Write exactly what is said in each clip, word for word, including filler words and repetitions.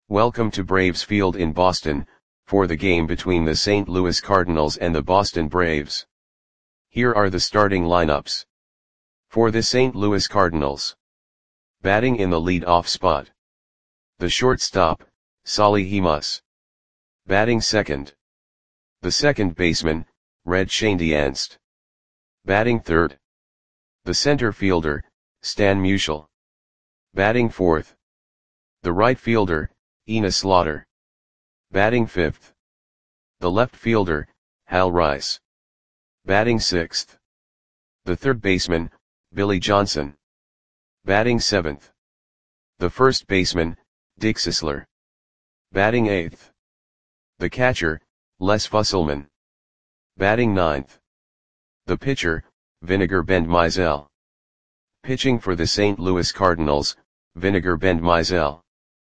Welcome to Braves Field in Boston, for the game between the Saint Louis Cardinals and the Boston Braves. Here are the starting lineups. For the Saint Louis Cardinals. Batting in the lead-off spot. The shortstop, Solly Hemus. Batting second. The second baseman, Red Schoendienst. Batting third. The center fielder, Stan Musial. Batting fourth. The right fielder, Enos Slaughter. Batting fifth. The left fielder, Hal Rice. Batting sixth. The third baseman, Billy Johnson. Batting seventh. The first baseman, Dick Sisler. Batting eighth. The catcher, Les Fusselman. Batting ninth. The pitcher, Vinegar Bend Mizell. Pitching for the Saint Louis Cardinals, Vinegar Bend Mizell.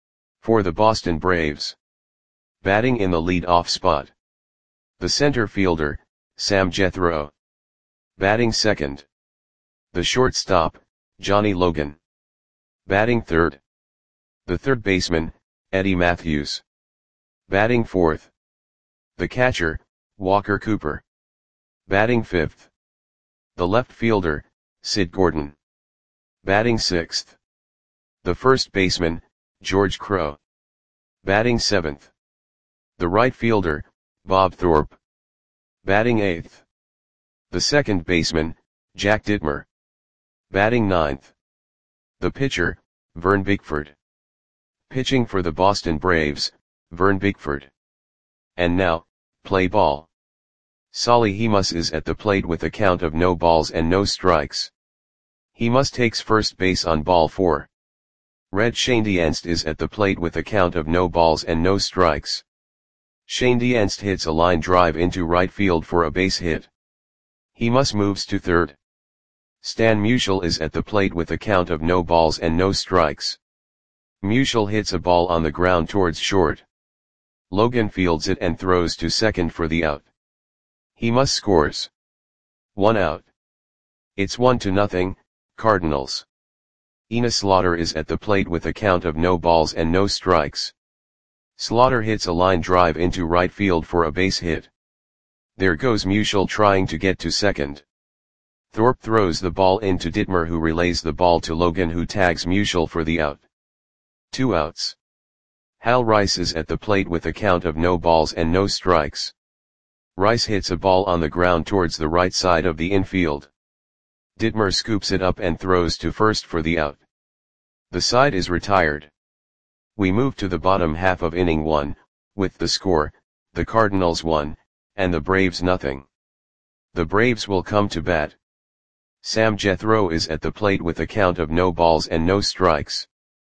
For the Boston Braves. Batting in the lead-off spot. The center fielder, Sam Jethro. Batting second. The shortstop, Johnny Logan. Batting third. The third baseman, Eddie Mathews. Batting fourth. The catcher, Walker Cooper. Batting fifth. The left fielder, Sid Gordon. Batting sixth. The first baseman, George Crowe. Batting seventh. The right fielder, Bob Thorpe. Batting eighth. The second baseman, Jack Dittmer. Batting ninth. The pitcher, Vern Bickford. Pitching for the Boston Braves, Vern Bickford. And now, play ball. Solly Hemus is at the plate with a count of no balls and no strikes. Hemus takes first base on ball four. Red Schoendienst is at the plate with a count of no balls and no strikes. Schoendienst hits a line drive into right field for a base hit. Hemus moves to third. Stan Musial is at the plate with a count of no balls and no strikes. Musial hits a ball on the ground towards short. Logan fields it and throws to second for the out. Hemus scores. One out. It's one to nothing, Cardinals. Enos Slaughter is at the plate with a count of no balls and no strikes. Slaughter hits a line drive into right field for a base hit. There goes Musial trying to get to second. Thorpe throws the ball into Dittmer, who relays the ball to Logan, who tags Musial for the out. Two outs. Hal Rice is at the plate with a count of no balls and no strikes. Rice hits a ball on the ground towards the right side of the infield. Dittmer scoops it up and throws to first for the out. The side is retired. We move to the bottom half of inning one, with the score, the Cardinals one, and the Braves nothing. The Braves will come to bat. Sam Jethro is at the plate with a count of no balls and no strikes.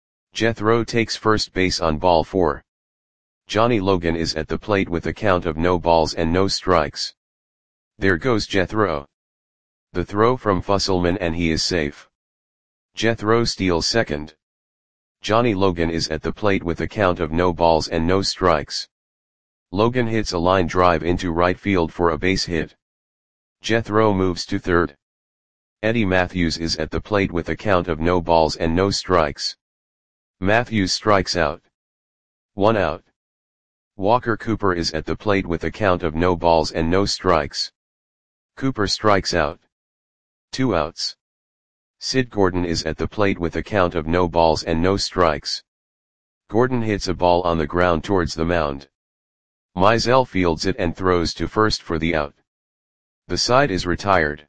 Jethro takes first base on ball four. Johnny Logan is at the plate with a count of no balls and no strikes. There goes Jethro. The throw from Fusselman and he is safe. Jethro steals second. Johnny Logan is at the plate with a count of no balls and no strikes. Logan hits a line drive into right field for a base hit. Jethro moves to third. Eddie Mathews is at the plate with a count of no balls and no strikes. Mathews strikes out. One out. Walker Cooper is at the plate with a count of no balls and no strikes. Cooper strikes out. Two outs. Sid Gordon is at the plate with a count of no balls and no strikes. Gordon hits a ball on the ground towards the mound. Mizell fields it and throws to first for the out. The side is retired.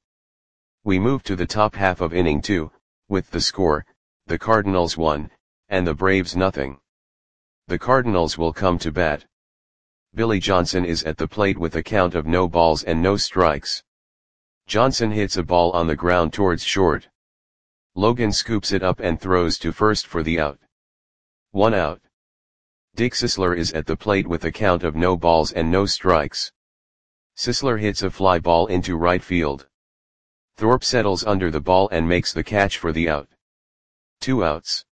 We move to the top half of inning two, with the score, the Cardinals one, and the Braves nothing. The Cardinals will come to bat. Billy Johnson is at the plate with a count of no balls and no strikes. Johnson hits a ball on the ground towards short. Logan scoops it up and throws to first for the out. One out. Dick Sisler is at the plate with a count of no balls and no strikes. Sisler hits a fly ball into right field. Thorpe settles under the ball and makes the catch for the out. Two outs.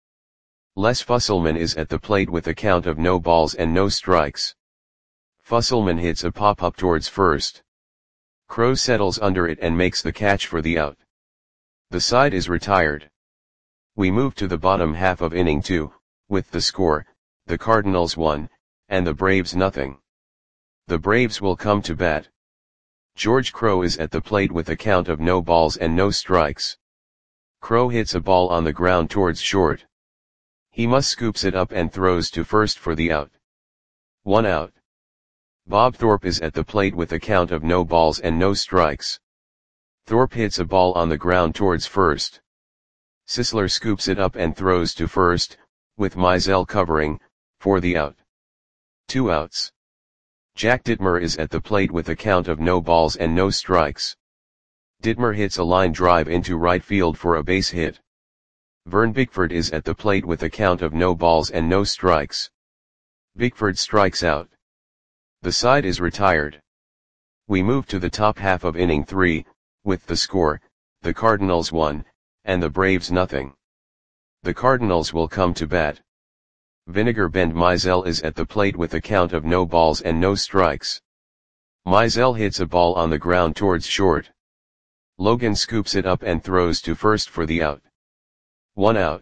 Les Fusselman is at the plate with a count of no balls and no strikes. Fusselman hits a pop-up towards first. Crowe settles under it and makes the catch for the out. The side is retired. We move to the bottom half of inning two, with the score, the Cardinals one, and the Braves nothing. The Braves will come to bat. George Crowe is at the plate with a count of no balls and no strikes. Crowe hits a ball on the ground towards short. He must scoops it up and throws to first for the out. One out. Bob Thorpe is at the plate with a count of no balls and no strikes. Thorpe hits a ball on the ground towards first. Sisler scoops it up and throws to first, with Mizell covering, for the out. Two outs. Jack Dittmer is at the plate with a count of no balls and no strikes. Dittmer hits a line drive into right field for a base hit. Vern Bickford is at the plate with a count of no balls and no strikes. Bickford strikes out. The side is retired. We move to the top half of inning three, with the score, the Cardinals one, and the Braves nothing. The Cardinals will come to bat. Vinegar Bend Mizell is at the plate with a count of no balls and no strikes. Mizell hits a ball on the ground towards short. Logan scoops it up and throws to first for the out. One out.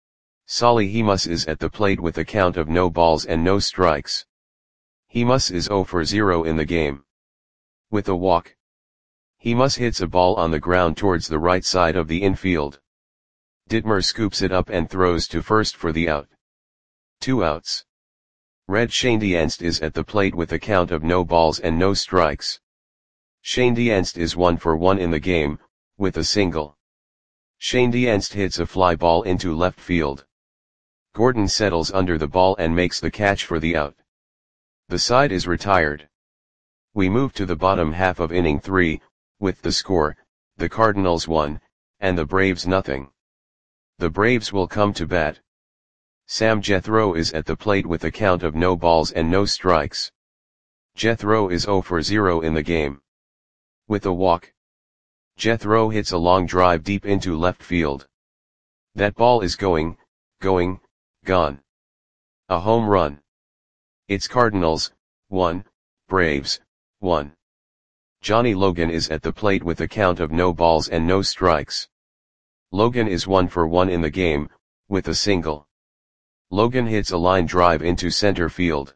Solly Hemus is at the plate with a count of no balls and no strikes. Hemus is zero for zero in the game. With a walk. Hemus hits a ball on the ground towards the right side of the infield. Dittmer scoops it up and throws to first for the out. Two outs. Red Schoendienst is at the plate with a count of no balls and no strikes. Schoendienst is one for one in the game, with a single. Schoendienst hits a fly ball into left field. Gordon settles under the ball and makes the catch for the out. The side is retired. We move to the bottom half of inning three, with the score, the Cardinals one, and the Braves nothing. The Braves will come to bat. Sam Jethro is at the plate with a count of no balls and no strikes. Jethro is zero for zero in the game. With a walk. Jethro hits a long drive deep into left field. That ball is going, going, gone. A home run. It's Cardinals, one, Braves, one. Johnny Logan is at the plate with a count of no balls and no strikes. Logan is one for one in the game, with a single. Logan hits a line drive into center field.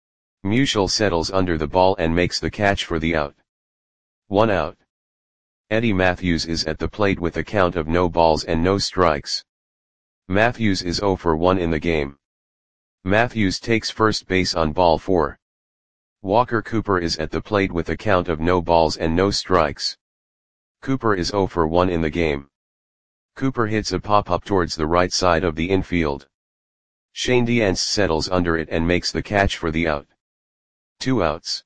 Musial settles under the ball and makes the catch for the out. One out. Eddie Matthews is at the plate with a count of no balls and no strikes. Matthews is zero for one in the game. Matthews takes first base on ball four. Walker Cooper is at the plate with a count of no balls and no strikes. Cooper is zero for one in the game. Cooper hits a pop-up towards the right side of the infield. Schoendienst settles under it and makes the catch for the out. Two outs.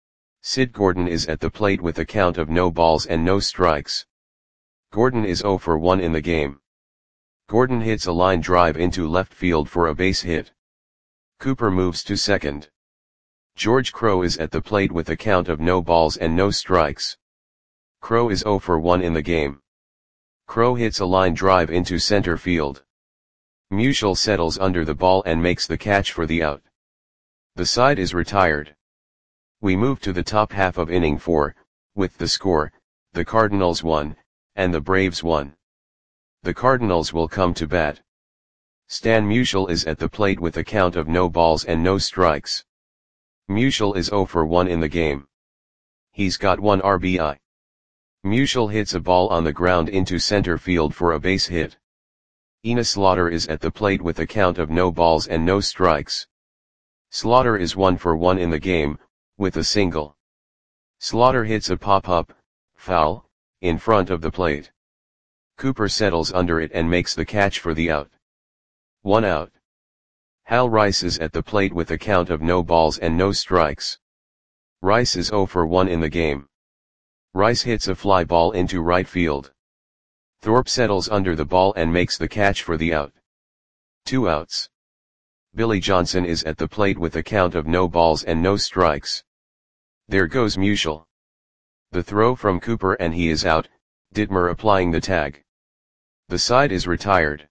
Sid Gordon is at the plate with a count of no balls and no strikes. Gordon is zero for one in the game. Gordon hits a line drive into left field for a base hit. Cooper moves to second. George Crowe is at the plate with a count of no balls and no strikes. Crowe is zero for one in the game. Crowe hits a line drive into center field. Musial settles under the ball and makes the catch for the out. The side is retired. We move to the top half of inning four, with the score, the Cardinals one, and the Braves one. The Cardinals will come to bat. Stan Musial is at the plate with a count of no balls and no strikes. Musial is zero for one in the game. He's got one R B I. Musial hits a ball on the ground into center field for a base hit. Enos Slaughter is at the plate with a count of no balls and no strikes. Slaughter is one for one in the game, with a single. Slaughter hits a pop-up, foul, in front of the plate. Cooper settles under it and makes the catch for the out. One out. Hal Rice is at the plate with a count of no balls and no strikes. Rice is zero for one in the game. Rice hits a fly ball into right field. Thorpe settles under the ball and makes the catch for the out. Two outs. Billy Johnson is at the plate with a count of no balls and no strikes. There goes Musial. The throw from Cooper and he is out, Dittmer applying the tag. The side is retired.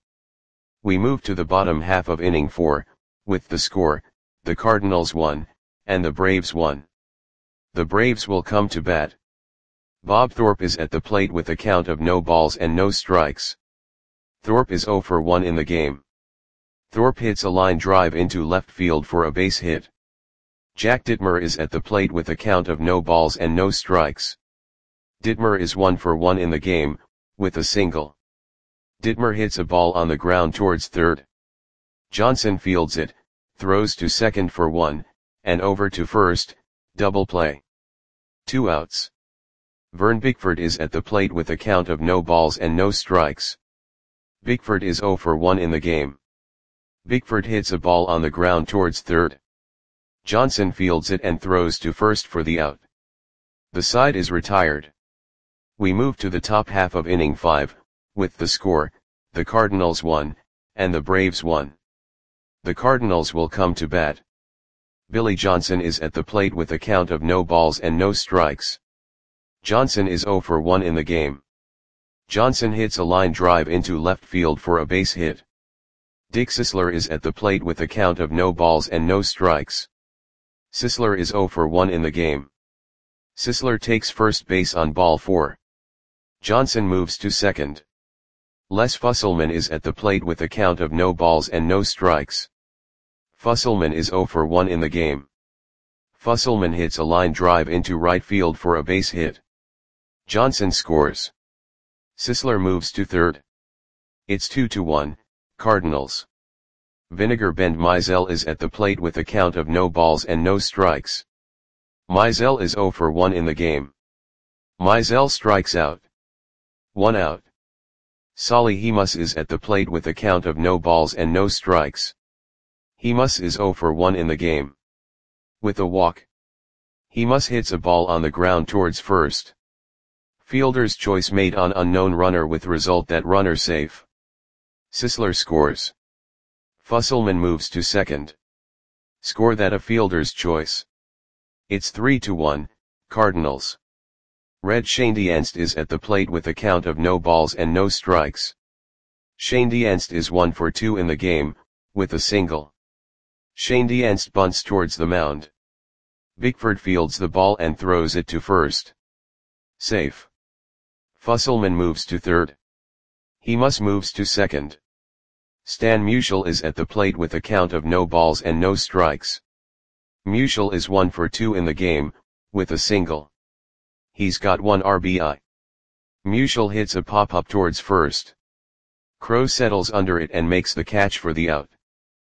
We move to the bottom half of inning four, with the score, the Cardinals one, and the Braves one. The Braves will come to bat. Bob Thorpe is at the plate with a count of no balls and no strikes. Thorpe is zero for one in the game. Thorpe hits a line drive into left field for a base hit. Jack Dittmer is at the plate with a count of no balls and no strikes. Dittmer is one for one in the game, with a single. Dittmer hits a ball on the ground towards third. Johnson fields it, throws to second for one, and over to first, double play. Two outs. Vern Bickford is at the plate with a count of no balls and no strikes. Bickford is zero for one in the game. Bickford hits a ball on the ground towards third. Johnson fields it and throws to first for the out. The side is retired. We move to the top half of inning five, with the score, the Cardinals won, and the Braves won. The Cardinals will come to bat. Billy Johnson is at the plate with a count of no balls and no strikes. Johnson is zero for one in the game. Johnson hits a line drive into left field for a base hit. Dick Sisler is at the plate with a count of no balls and no strikes. Sisler is zero for one in the game. Sisler takes first base on ball four. Johnson moves to second. Les Fusselman is at the plate with a count of no balls and no strikes. Fusselman is zero for one in the game. Fusselman hits a line drive into right field for a base hit. Johnson scores. Sisler moves to third. It's two to one, Cardinals. Vinegar Bend Mizell is at the plate with a count of no balls and no strikes. Mizell is zero for one in the game. Mizell strikes out. One out. Solly Hemus is at the plate with a count of no balls and no strikes. Hemus is zero for one in the game. With a walk. Hemus hits a ball on the ground towards first. Fielder's choice made on unknown runner with result that runner safe. Sisler scores. Fusselman moves to second. Score that a fielder's choice. It's three to one, Cardinals. Red Schoendienst is at the plate with a count of no balls and no strikes. Schoendienst is one for two in the game, with a single. Schoendienst bunts towards the mound. Bickford fields the ball and throws it to first. Safe. Fusselman moves to third. Hemus moves to second. Stan Musial is at the plate with a count of no balls and no strikes. Musial is one for two in the game, with a single. He's got one R B I. Musial hits a pop-up towards first. Crowe settles under it and makes the catch for the out.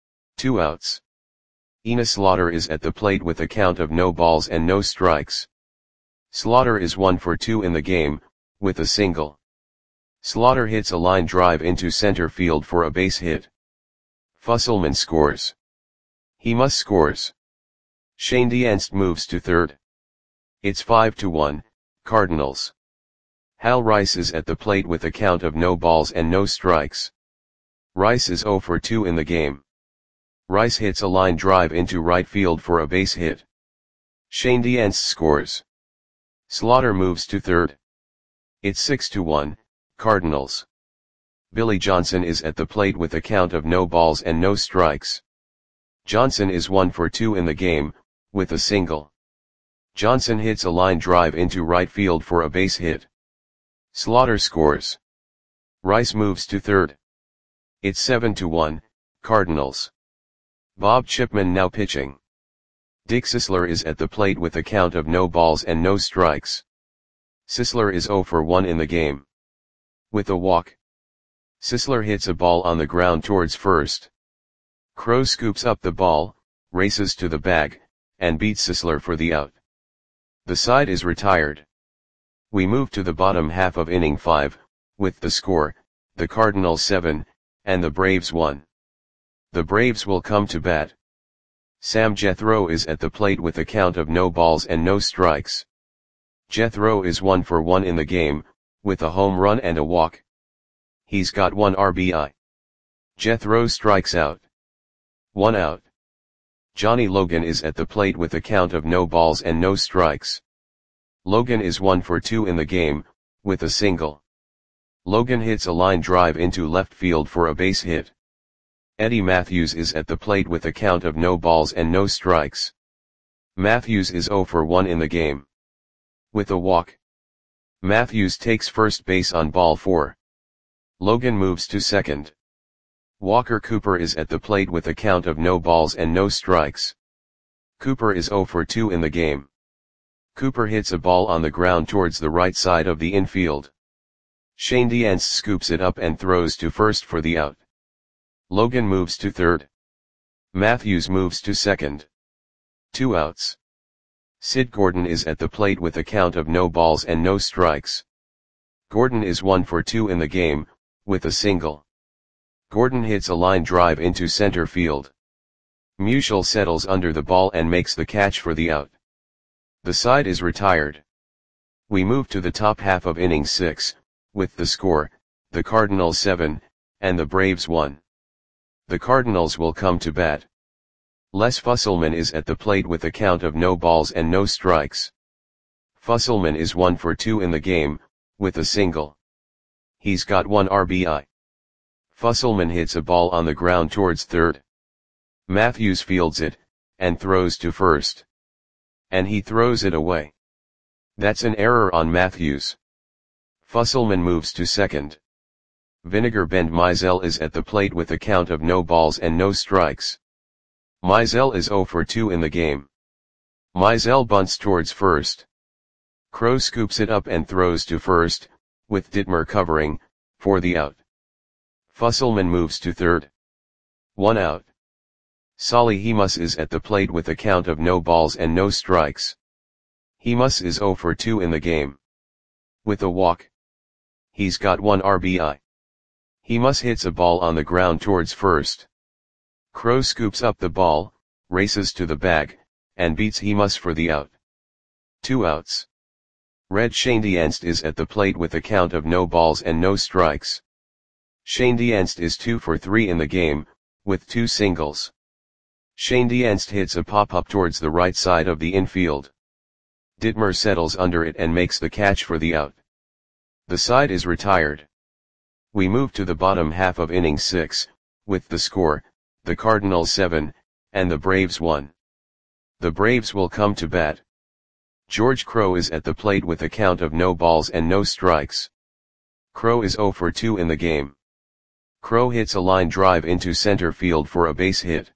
Two outs. Enos Slaughter is at the plate with a count of no balls and no strikes. Slaughter is one for two in the game, with a single. Slaughter hits a line drive into center field for a base hit. Fusselman scores. Hemus scores. Schoendienst moves to third. It's five to one, Cardinals. Hal Rice is at the plate with a count of no balls and no strikes. Rice is zero for two in the game. Rice hits a line drive into right field for a base hit. Schoendienst scores. Slaughter moves to third. It's six to one, Cardinals. Billy Johnson is at the plate with a count of no balls and no strikes. Johnson is one for two in the game, with a single. Johnson hits a line drive into right field for a base hit. Slaughter scores. Rice moves to third. It's seven to one, Cardinals. Bob Chipman now pitching. Dick Sisler is at the plate with a count of no balls and no strikes. Sisler is zero for one in the game. With a walk. Sisler hits a ball on the ground towards first. Crowe scoops up the ball, races to the bag, and beats Sisler for the out. The side is retired. We move to the bottom half of inning five, with the score, the Cardinals seven, and the Braves one. The Braves will come to bat. Sam Jethro is at the plate with a count of no balls and no strikes. Jethro is one for one in the game, with a home run and a walk. He's got one R B I. Jethro strikes out. One out. Johnny Logan is at the plate with a count of no balls and no strikes. Logan is one for two in the game, with a single. Logan hits a line drive into left field for a base hit. Eddie Matthews is at the plate with a count of no balls and no strikes. Matthews is zero for one in the game. With a walk. Matthews takes first base on ball four. Logan moves to second. Walker Cooper is at the plate with a count of no balls and no strikes. Cooper is zero for two in the game. Cooper hits a ball on the ground towards the right side of the infield. Shandiance scoops it up and throws to first for the out. Logan moves to third. Matthews moves to second. Two outs. Sid Gordon is at the plate with a count of no balls and no strikes. Gordon is one for two in the game, with a single. Gordon hits a line drive into center field. Musial settles under the ball and makes the catch for the out. The side is retired. We move to the top half of inning six, with the score, the Cardinals seven, and the Braves one. The Cardinals will come to bat. Les Fusselman is at the plate with a count of no balls and no strikes. Fusselman is one for two in the game, with a single. He's got one R B I. Fusselman hits a ball on the ground towards third. Matthews fields it, and throws to first. And he throws it away. That's an error on Matthews. Fusselman moves to second. Vinegar Bend Mizell is at the plate with a count of no balls and no strikes. Mizell is zero for two in the game. Mizell bunts towards first. Crow scoops it up and throws to first, with Dittmer covering, for the out. Fusselman moves to third. One out. Solly Hemus is at the plate with a count of no balls and no strikes. Hemus is zero for two in the game. With a walk. He's got one R B I. Hemus hits a ball on the ground towards first. Crow scoops up the ball, races to the bag, and beats Hemus for the out. Two outs. Red Shandiance is at the plate with a count of no balls and no strikes. Shandiance is two for three in the game, with two singles. Shandiance hits a pop-up towards the right side of the infield. Dittmer settles under it and makes the catch for the out. The side is retired. We move to the bottom half of inning six, with the score, the Cardinals seven, and the Braves one. The Braves will come to bat. George Crow is at the plate with a count of no balls and no strikes. Crow is zero for two in the game. Crow hits a line drive into center field for a base hit.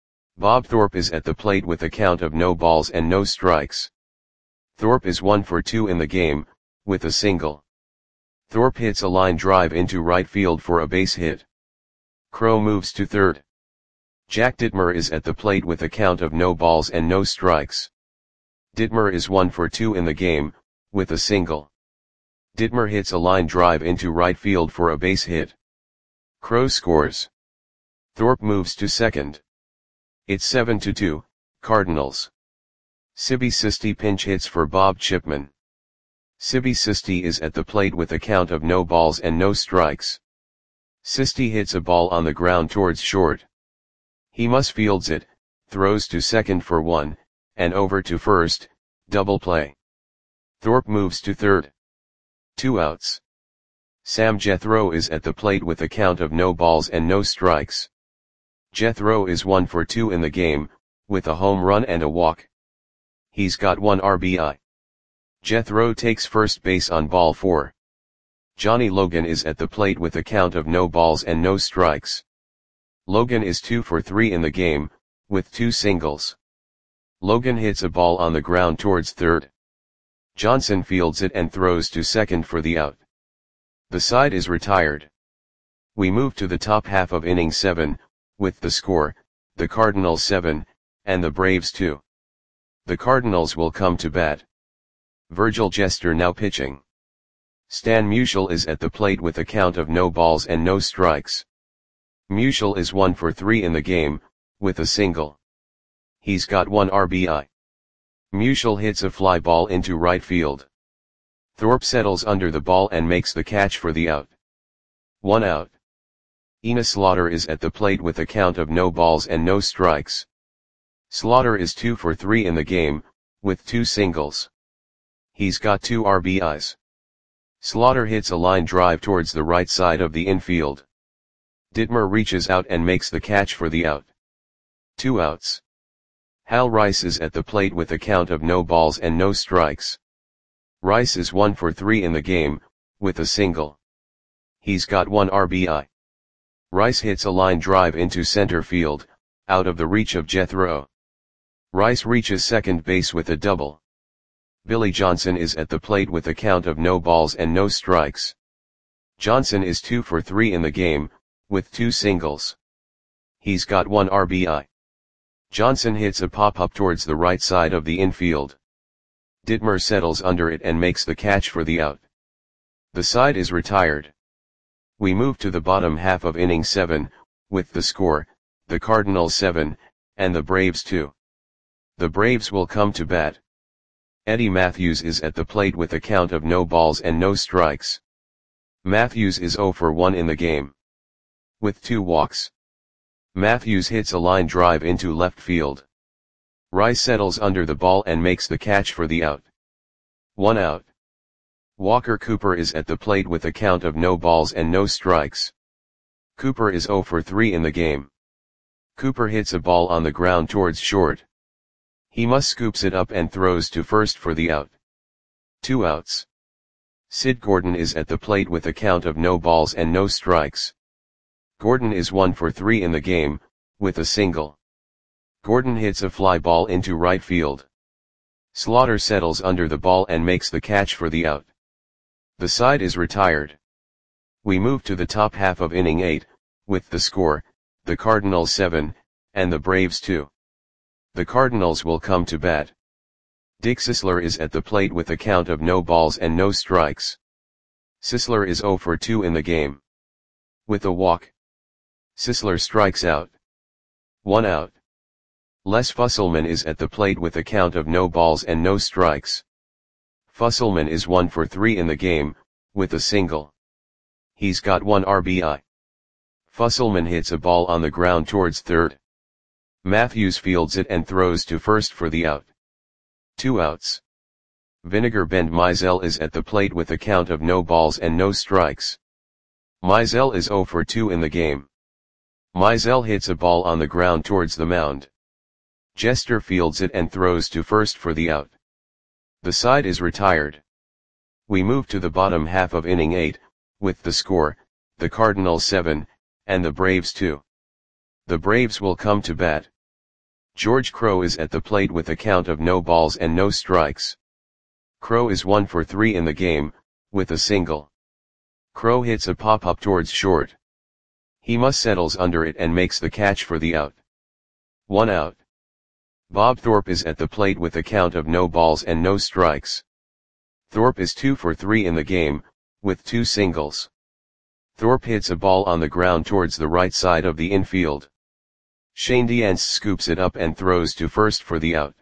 Bob Thorpe is at the plate with a count of no balls and no strikes. Thorpe is one for two in the game, with a single. Thorpe hits a line drive into right field for a base hit. Crow moves to third. Jack Dittmer is at the plate with a count of no balls and no strikes. Dittmer is one for two in the game, with a single. Dittmer hits a line drive into right field for a base hit. Crow scores. Thorpe moves to second. It's seven to two, Cardinals. Sibby Sisti pinch hits for Bob Chipman. Sibby Sisti is at the plate with a count of no balls and no strikes. Sisti hits a ball on the ground towards short. Hemus fields it, throws to second for one, and over to first, double play. Thorpe moves to third. Two outs. Sam Jethro is at the plate with a count of no balls and no strikes. Jethro is one for two in the game, with a home run and a walk. He's got one R B I. Jethro takes first base on ball four. Johnny Logan is at the plate with a count of no balls and no strikes. Logan is two for three in the game, with two singles. Logan hits a ball on the ground towards third. Johnson fields it and throws to second for the out. The side is retired. We move to the top half of inning seven, with the score, the Cardinals seven, and the Braves two. The Cardinals will come to bat. Virgil Jester now pitching. Stan Musial is at the plate with a count of no balls and no strikes. Musial is one for three in the game, with a single. He's got one R B I. Musial hits a fly ball into right field. Thorpe settles under the ball and makes the catch for the out. One out. Ina Slaughter is at the plate with a count of no balls and no strikes. Slaughter is two for three in the game, with two singles. He's got two R B Is. Slaughter hits a line drive towards the right side of the infield. Dittmer reaches out and makes the catch for the out. Two outs. Hal Rice is at the plate with a count of no balls and no strikes. Rice is one for three in the game, with a single. He's got one R B I. Rice hits a line drive into center field, out of the reach of Jethro. Rice reaches second base with a double. Billy Johnson is at the plate with a count of no balls and no strikes. Johnson is two for three in the game, with two singles. He's got one R B I. Johnson hits a pop-up towards the right side of the infield. Ditmer settles under it and makes the catch for the out. The side is retired. We move to the bottom half of inning seven, with the score, the Cardinals seven, and the Braves two. The Braves will come to bat. Eddie Matthews is at the plate with a count of no balls and no strikes. Matthews is zero for one in the game, with two walks. Matthews hits a line drive into left field. Rice settles under the ball and makes the catch for the out. One out. Walker Cooper is at the plate with a count of no balls and no strikes. Cooper is zero for three in the game. Cooper hits a ball on the ground towards short. He must scoops it up and throws to first for the out. Two outs. Sid Gordon is at the plate with a count of no balls and no strikes. Gordon is one for three in the game, with a single. Gordon hits a fly ball into right field. Slaughter settles under the ball and makes the catch for the out. The side is retired. We move to the top half of inning eight, with the score, the Cardinals seven, and the Braves two. The Cardinals will come to bat. Dick Sisler is at the plate with a count of no balls and no strikes. Sisler is zero for two in the game, with a walk. Sisler strikes out. One out. Les Fusselman is at the plate with a count of no balls and no strikes. Fusselman is one for three in the game, with a single. He's got one R B I. Fusselman hits a ball on the ground towards third. Matthews fields it and throws to first for the out. Two outs. Vinegar Bend Mizell is at the plate with a count of no balls and no strikes. Mizell is zero for two in the game. Mizell hits a ball on the ground towards the mound. Jester fields it and throws to first for the out. The side is retired. We move to the bottom half of inning eight, with the score, the Cardinals seven, and the Braves two. The Braves will come to bat. George Crowe is at the plate with a count of no balls and no strikes. Crowe is one for three in the game, with a single. Crowe hits a pop-up towards short. He must settles under it and makes the catch for the out. One out. Bob Thorpe is at the plate with a count of no balls and no strikes. Thorpe is two for three in the game, with two singles. Thorpe hits a ball on the ground towards the right side of the infield. Shane Diance scoops it up and throws to first for the out.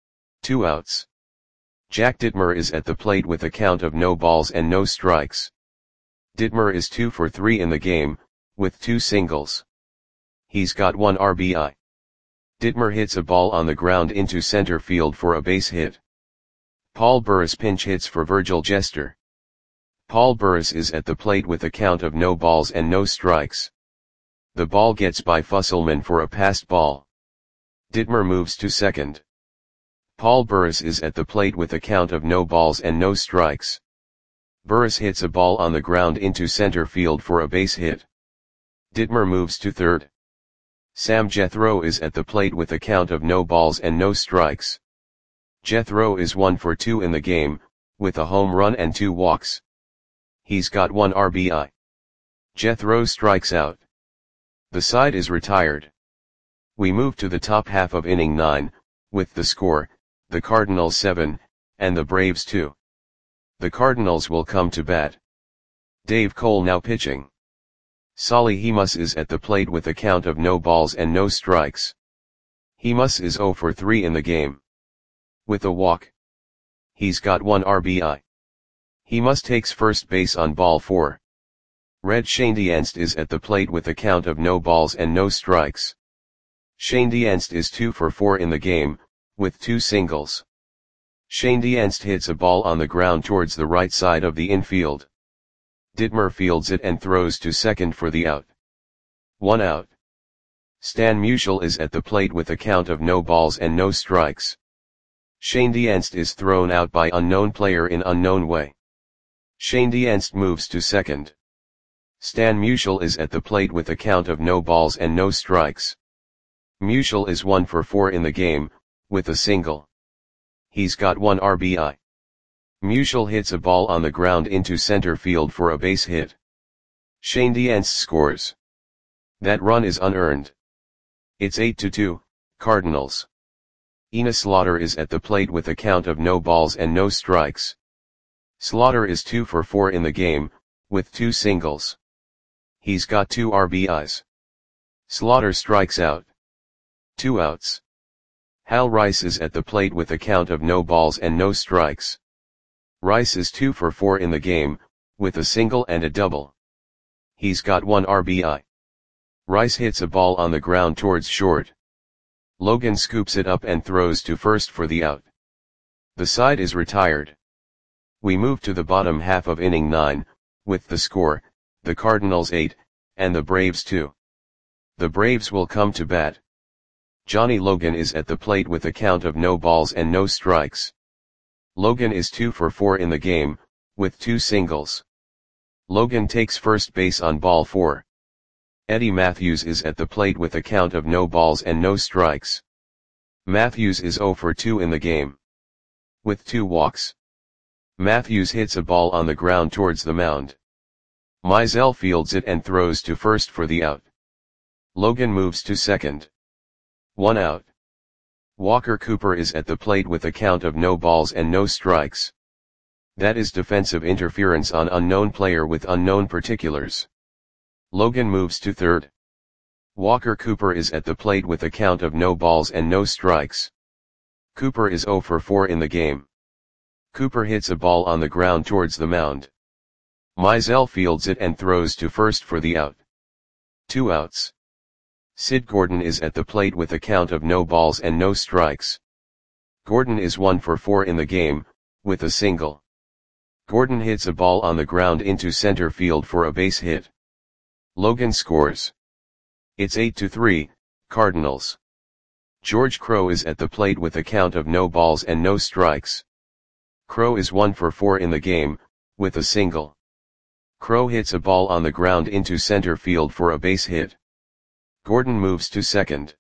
Two outs. Jack Ditmer is at the plate with a count of no balls and no strikes. Ditmer is two for three in the game, with two singles. He's got one R B I. Ditmer hits a ball on the ground into center field for a base hit. Paul Burris pinch hits for Virgil Jester. Paul Burris is at the plate with a count of no balls and no strikes. The ball gets by Fusselman for a passed ball. Ditmer moves to second. Paul Burris is at the plate with a count of no balls and no strikes. Burris hits a ball on the ground into center field for a base hit. Ditmer moves to third. Sam Jethro is at the plate with a count of no balls and no strikes. Jethro is one for two in the game, with a home run and two walks. He's got one R B I. Jethro strikes out. The side is retired. We move to the top half of inning nine, with the score, the Cardinals seven, and the Braves two. The Cardinals will come to bat. Dave Cole now pitching. Solly Hemus is at the plate with a count of no balls and no strikes. Hemus is zero for three in the game, with a walk. He's got one R B I. Hemus takes first base on ball four. Red Shane Dienst is at the plate with a count of no balls and no strikes. Shane Dienst is two for four in the game, with two singles. Shane Dienst hits a ball on the ground towards the right side of the infield. Ditmer fields it and throws to second for the out. One out. Stan Musial is at the plate with a count of no balls and no strikes. Shane Dienst is thrown out by unknown player in unknown way. Shane Dienst moves to second. Stan Musial is at the plate with a count of no balls and no strikes. Musial is one for four in the game, with a single. He's got one R B I. Musial hits a ball on the ground into center field for a base hit. Shane Diance scores. That run is unearned. It's eight to two, Cardinals. Enos Slaughter is at the plate with a count of no balls and no strikes. Slaughter is two for four in the game, with two singles. He's got two R B Is. Slaughter strikes out. Two outs. Hal Rice is at the plate with a count of no balls and no strikes. Rice is two for four in the game, with a single and a double. He's got one R B I. Rice hits a ball on the ground towards short. Logan scoops it up and throws to first for the out. The side is retired. We move to the bottom half of inning nine, with the score, the Cardinals eight, and the Braves two. The Braves will come to bat. Johnny Logan is at the plate with a count of no balls and no strikes. Logan is two for four in the game, with two singles. Logan takes first base on ball four. Eddie Matthews is at the plate with a count of no balls and no strikes. Matthews is zero for two in the game, with two walks. Matthews hits a ball on the ground towards the mound. Mizell fields it and throws to first for the out. Logan moves to second. One out. Walker Cooper is at the plate with a count of no balls and no strikes. That is defensive interference on unknown player with unknown particulars. Logan moves to third. Walker Cooper is at the plate with a count of no balls and no strikes. Cooper is zero for four in the game. Cooper hits a ball on the ground towards the mound. Mizell fields it and throws to first for the out. Two outs. Sid Gordon is at the plate with a count of no balls and no strikes. Gordon is one for four in the game, with a single. Gordon hits a ball on the ground into center field for a base hit. Logan scores. It's eight to three, Cardinals. George Crowe is at the plate with a count of no balls and no strikes. Crowe is one for four in the game, with a single. Crowe hits a ball on the ground into center field for a base hit. Gordon moves to second.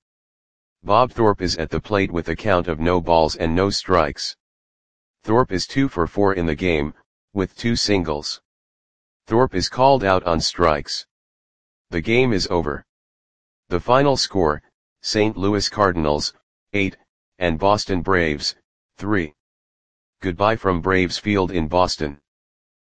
Bob Thorpe is at the plate with a count of no balls and no strikes. Thorpe is two for four in the game, with two singles. Thorpe is called out on strikes. The game is over. The final score, Saint Louis Cardinals, eight, and Boston Braves, three. Goodbye from Braves Field in Boston.